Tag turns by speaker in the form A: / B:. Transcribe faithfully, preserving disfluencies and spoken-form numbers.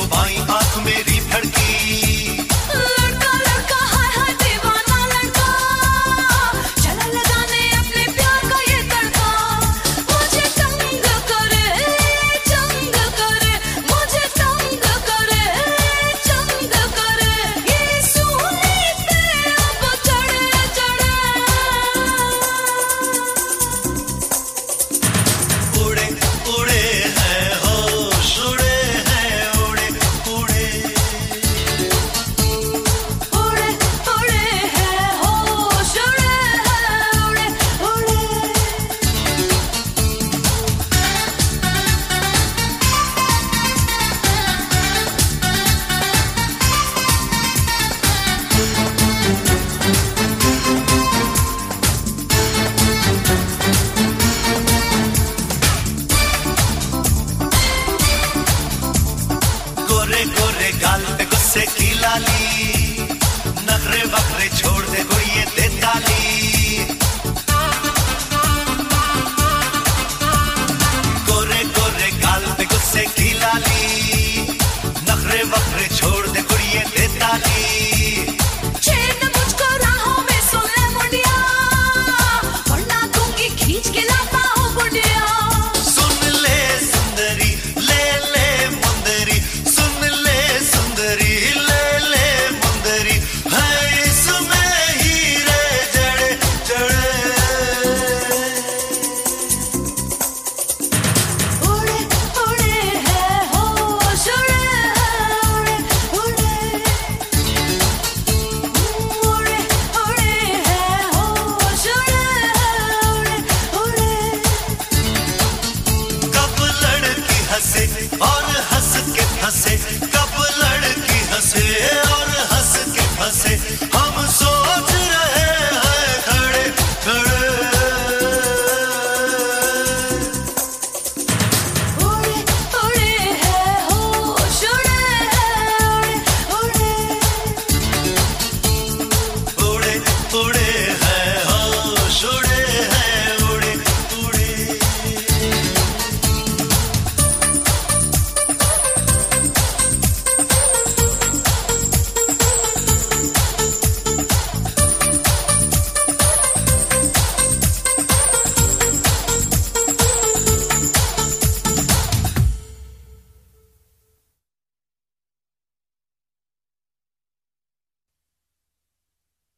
A: By आंख मेरी भड़की,
B: लड़का लड़का हाय हाय दीवाना लड़का, चला लगाने अपने प्यार का ये तड़का, मुझे तंग करे चंग करे, मुझे तंग करे चंग करे, ये सूली पे अब चढ़े चढ़े,
A: उड़े उड़े हैं होश उड़े हैं उड़े उड़े,
B: उड़े उड़े हैं होश उड़े हैं उड़े उड़े।
A: गोरे गोरे गाल पे गुस्से की लाली, नखरे वखरे